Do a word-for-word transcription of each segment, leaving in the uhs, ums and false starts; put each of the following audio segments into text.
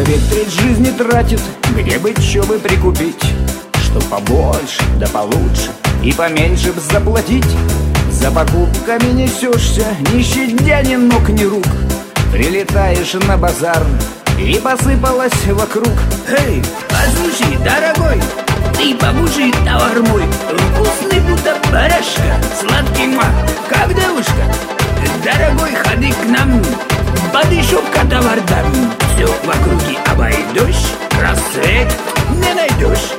Человек треть жизни тратит, где бы чё бы прикупить, что побольше, да получше и поменьше б заплатить. За покупками несешься, не щадя ни ног, ни рук. Прилетаешь на базар, и посыпалась вокруг. Эй, послушай, дорогой, ты покушай товар мой. Вкусный, будто барашка, сладкий мак, как девушка. Дорогой, ходи к нам, подешевка товар дам. Все в округе обойдешь, рассвет не найдешь.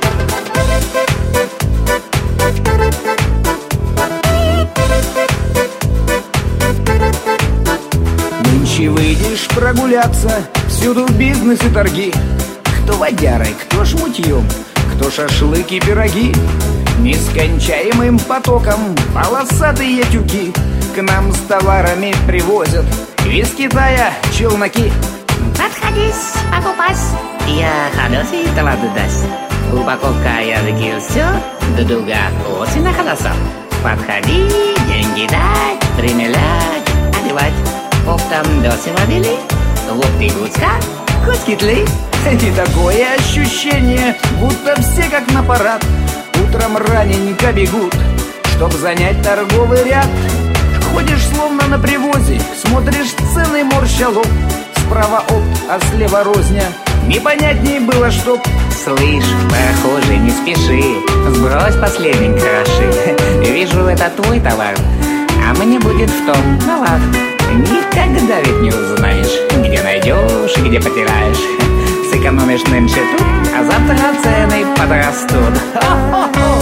Нынче выйдешь прогуляться, всюду бизнес и торги. Кто водярой, кто шмутьем, кто шашлыки и пироги. Нескончаемым потоком полосатые тюки к нам с товарами привозят из Китая челноки. Подходись, покупать, я хороший товар даст. Упаковка языки все, дудуга очень хорошо. Подходи, деньги дать, примерять, одевать. Оптом дешево бели, лопти гуцка, куски тли. И такое ощущение, будто все как на парад утром раненько бегут, чтоб занять торговый ряд. Ходишь словно на привозе, смотришь цены, морща лоб. Справа опт, а слева розня, непонятней было чтоб. Слышь, прохожий, не спеши, сбрось последний краши. Вижу, это твой товар, а мне будет в том навар. Никогда ведь не узнаешь, где найдешь и где потеряешь. Сэкономишь нынче тут, а завтра цены подрастут. Хо-хо-хо!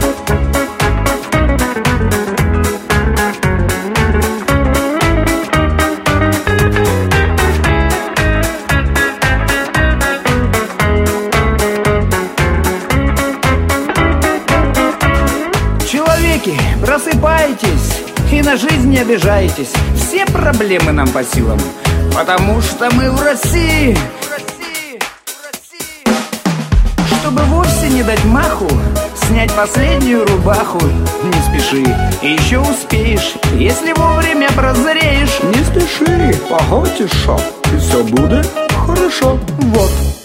Человеки, просыпайтесь и на жизнь не обижайтесь. Все проблемы нам по силам, потому что мы в России. Чтобы вовсе не дать маху, снять последнюю рубаху. Не спеши, и еще успеешь, если вовремя прозреешь. Не спеши, погодь, шо, и все будет хорошо. Вот.